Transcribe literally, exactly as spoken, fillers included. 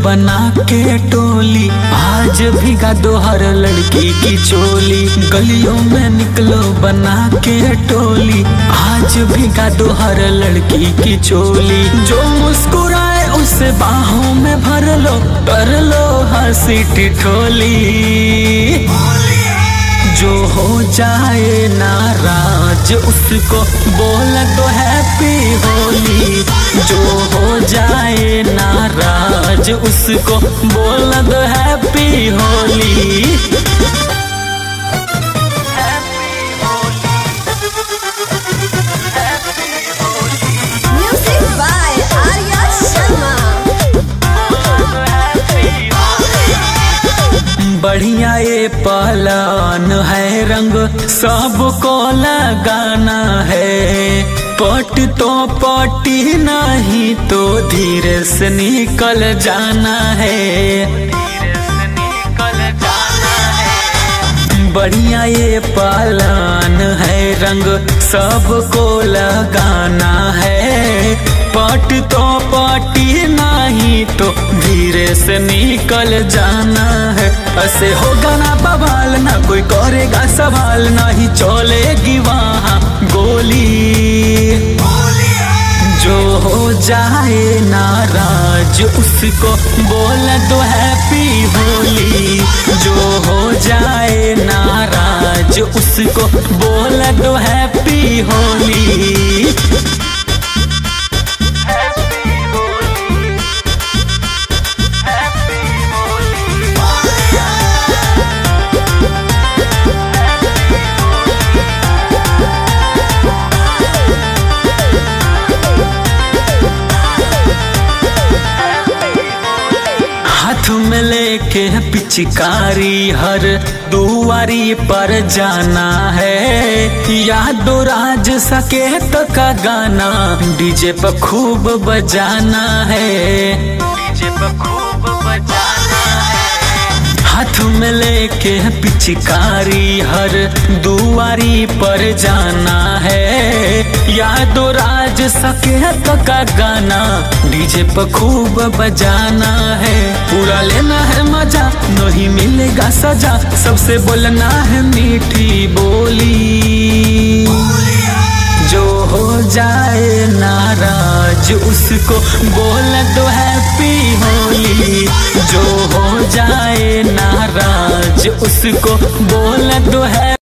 बना के टोली, आज भीगा दोहर लड़की की चोली। गलियों में निकलो बना के टोली, आज भीगा दोहर लड़की की चोली। जो मुस्कुराए उसे बाहों में भर लो, कर लो हंसी ठिठोली। जो हो जाए नाराज उसको बोल दो हैप्पी होली। जो हो जाए नाराज उसको बोल दो happy Holi. Music by Arya Sharma। बढ़िया ये पालन है, रंग सबको लगाना है। पट तो पटी नहीं तो धीरे से निकल जाना है। बढ़िया ये पालन है, रंग सबको लगाना है। पट तो पटी नहीं तो धीरे से निकल जाना है। ऐसे होगा ना बवाल, ना कोई करेगा सवाल, ना ही चलेगी वहाँ गोली। जो हो जाए नाराज उसको बोल दो हैप्पी होली। जो हो जाए नाराज उसको बोल दो हैप्पी होली। हाथ में लेके पिचकारी हर दुआरी पर जाना है। यादो राज सकेत का गाना डीजे पर खूब बजाना है। डीजे पर खूब बजाना है। हाथ में लेके पिचकारी हर दुआरी पर जाना है। यादो राज सकेत का गाना डीजे पर खूब बजाना है। पूरा लेना है मजा, नहीं मिलेगा सजा, सबसे बोलना है मीठी बोली। जो हो जाए नाराज उसको बोल दो हैप्पी होली। जो हो जाए नाराज उसको बोल दो है